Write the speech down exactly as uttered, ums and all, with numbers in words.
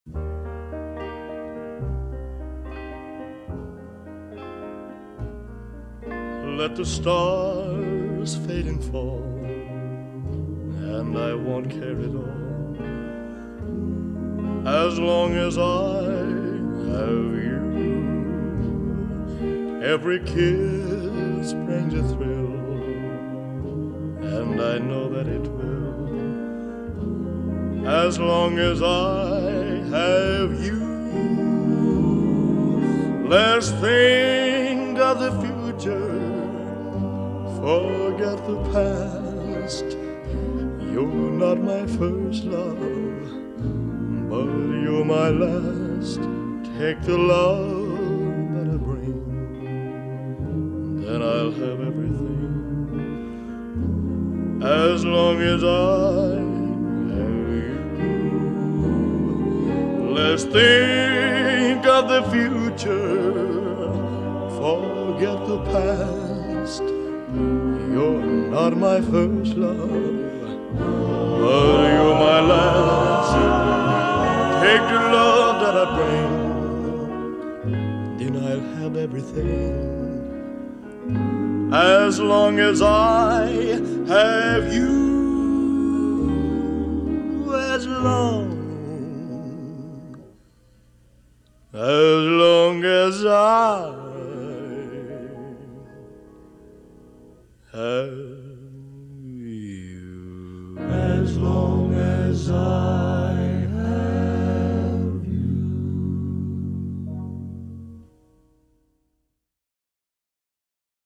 Let the stars fade and fall, and I won't care at all, as long as I have you. Every kiss brings a thrill, and I know that it will, as long as I have you. Let's think of the future, forget the past. You're not my first love, but you're my last. Take the love that I bring, then I'll have everything, as long as I have you. Let's think of the future, forget the past. You're not my first love, but you're my last. Take the love that I bring, then I'll have everything, as long as I have you. As long, as long as I have you. As long